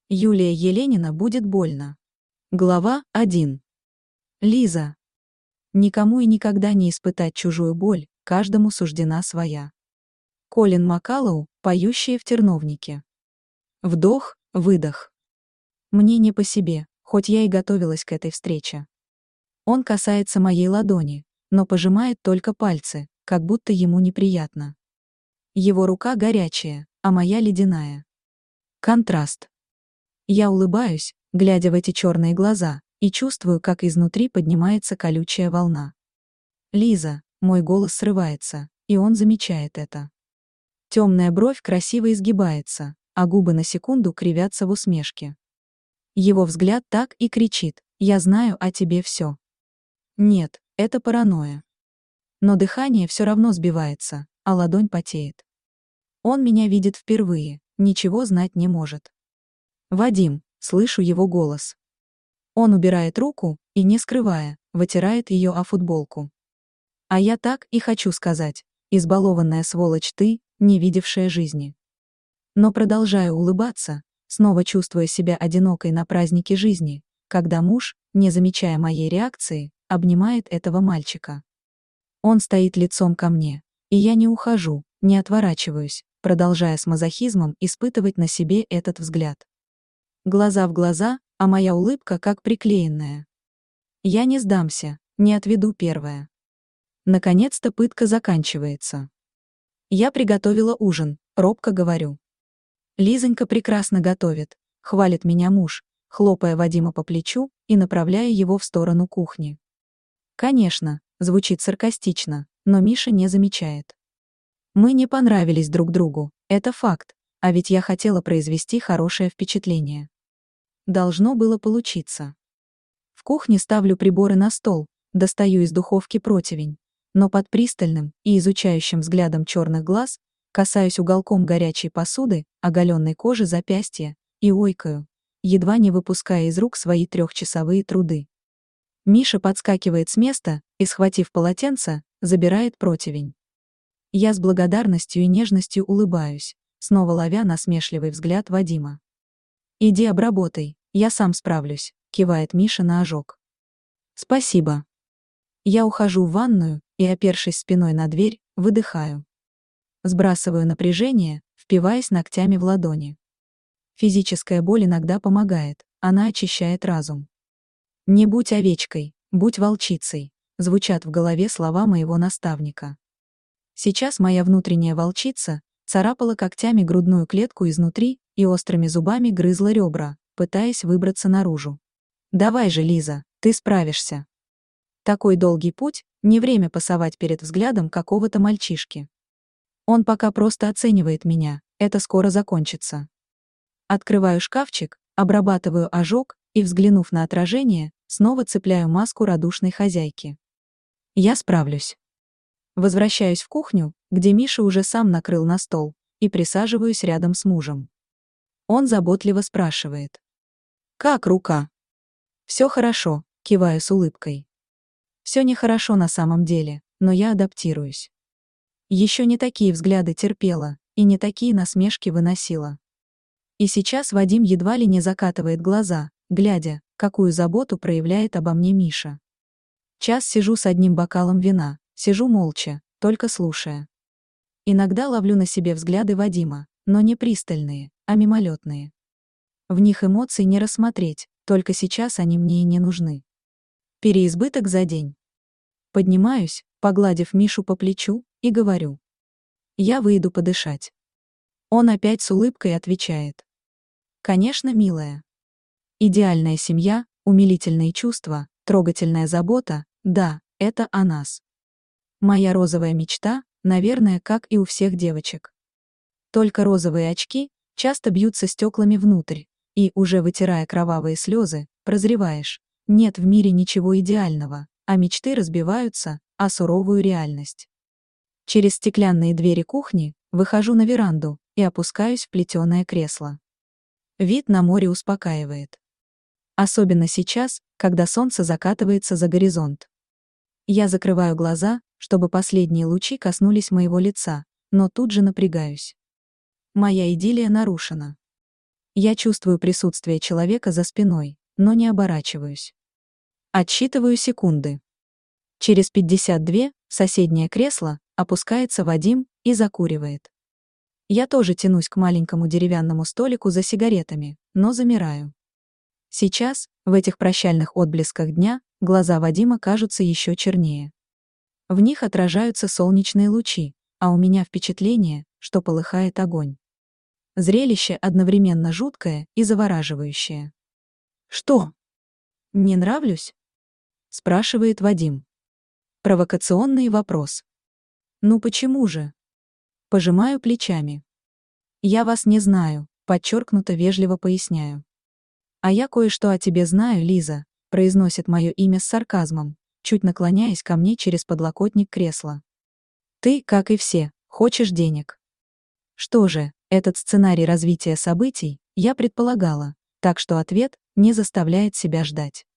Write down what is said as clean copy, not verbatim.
Юлия Еленина будет больно. Глава 1. Лиза. Никому и никогда не испытать чужую боль, каждому суждена своя. Колин Маккалоу, поющие в терновнике. Вдох, выдох. Мне не по себе, хоть я и готовилась к этой встрече. Он касается моей ладони, но пожимает только пальцы, как будто ему неприятно. Его рука горячая, а моя ледяная. Контраст. Я улыбаюсь, глядя в эти черные глаза, и чувствую, как изнутри поднимается колючая волна. «Лиза», мой голос срывается, и он замечает это. Темная бровь красиво изгибается, а губы на секунду кривятся в усмешке. Его взгляд так и кричит: «Я знаю о тебе все». Нет, это паранойя. Но дыхание все равно сбивается, а ладонь потеет. Он меня видит впервые, ничего знать не может. «Вадим», слышу его голос. Он убирает руку и, не скрывая, вытирает ее о футболку. А я так и хочу сказать: избалованная сволочь ты, не видевшая жизни. Но продолжаю улыбаться, снова чувствуя себя одинокой на празднике жизни, когда муж, не замечая моей реакции, обнимает этого мальчика. Он стоит лицом ко мне, и я не ухожу, не отворачиваюсь, продолжая с мазохизмом испытывать на себе этот взгляд. Глаза в глаза, а моя улыбка как приклеенная. Я не сдамся, не отведу первое. Наконец-то пытка заканчивается. Я приготовила ужин, робко говорю. Лизонька прекрасно готовит, хвалит меня муж, хлопая Вадима по плечу и направляя его в сторону кухни. Конечно, звучит саркастично, но Миша не замечает. Мы не понравились друг другу, это факт, а ведь я хотела произвести хорошее впечатление. Должно было получиться. В кухне ставлю приборы на стол, достаю из духовки противень, но под пристальным и изучающим взглядом черных глаз касаюсь уголком горячей посуды, оголенной кожи запястья, и ойкаю, едва не выпуская из рук свои трехчасовые труды. Миша подскакивает с места и, схватив полотенце, забирает противень. Я с благодарностью и нежностью улыбаюсь, снова ловя насмешливый взгляд Вадима. «Иди обработай, я сам справлюсь», — кивает Миша на ожог. «Спасибо». Я ухожу в ванную и, опершись спиной на дверь, выдыхаю. Сбрасываю напряжение, впиваясь ногтями в ладони. Физическая боль иногда помогает, она очищает разум. «Не будь овечкой, будь волчицей», — звучат в голове слова моего наставника. Сейчас моя внутренняя волчица царапала когтями грудную клетку изнутри и острыми зубами грызла ребра, пытаясь выбраться наружу. «Давай же, Лиза, ты справишься». Такой долгий путь, не время пасовать перед взглядом какого-то мальчишки. Он пока просто оценивает меня, это скоро закончится. Открываю шкафчик, обрабатываю ожог и, взглянув на отражение, снова цепляю маску радушной хозяйки. Я справлюсь. Возвращаюсь в кухню, где Миша уже сам накрыл на стол, и присаживаюсь рядом с мужем. Он заботливо спрашивает: «Как рука?» «Все хорошо», — киваю с улыбкой. Все нехорошо на самом деле, но я адаптируюсь. Еще не такие взгляды терпела, и не такие насмешки выносила. И сейчас Вадим едва ли не закатывает глаза, глядя, какую заботу проявляет обо мне Миша. Час сижу с одним бокалом вина, сижу молча, только слушая. Иногда ловлю на себе взгляды Вадима, но не пристальные, а мимолетные. В них эмоций не рассмотреть, только сейчас они мне и не нужны. Переизбыток за день. Поднимаюсь, погладив Мишу по плечу, и говорю: «Я выйду подышать». Он опять с улыбкой отвечает: «Конечно, милая». Идеальная семья, умилительные чувства, трогательная забота, да, это о нас. Моя розовая мечта, наверное, как и у всех девочек. Только розовые очки часто бьются стеклами внутрь, и, уже вытирая кровавые слезы, прозреваешь: нет в мире ничего идеального, а мечты разбиваются о суровую реальность. Через стеклянные двери кухни выхожу на веранду и опускаюсь в плетеное кресло. Вид на море успокаивает. Особенно сейчас, когда солнце закатывается за горизонт. Я закрываю глаза, чтобы последние лучи коснулись моего лица, но тут же напрягаюсь. Моя идиллия нарушена. Я чувствую присутствие человека за спиной, но не оборачиваюсь. Отсчитываю секунды. Через 52 в соседнее кресло опускается Вадим и закуривает. Я тоже тянусь к маленькому деревянному столику за сигаретами, но замираю. Сейчас, в этих прощальных отблесках дня, глаза Вадима кажутся еще чернее. В них отражаются солнечные лучи, а у меня впечатление, что полыхает огонь. Зрелище одновременно жуткое и завораживающее. «Что? Не нравлюсь?» — спрашивает Вадим. Провокационный вопрос. «Ну почему же?» Пожимаю плечами. «Я вас не знаю», подчеркнуто вежливо поясняю. «А я кое-что о тебе знаю, Лиза», произносит мое имя с сарказмом, чуть наклоняясь ко мне через подлокотник кресла. «Ты, как и все, хочешь денег». Что же, этот сценарий развития событий я предполагала, так что ответ не заставляет себя ждать.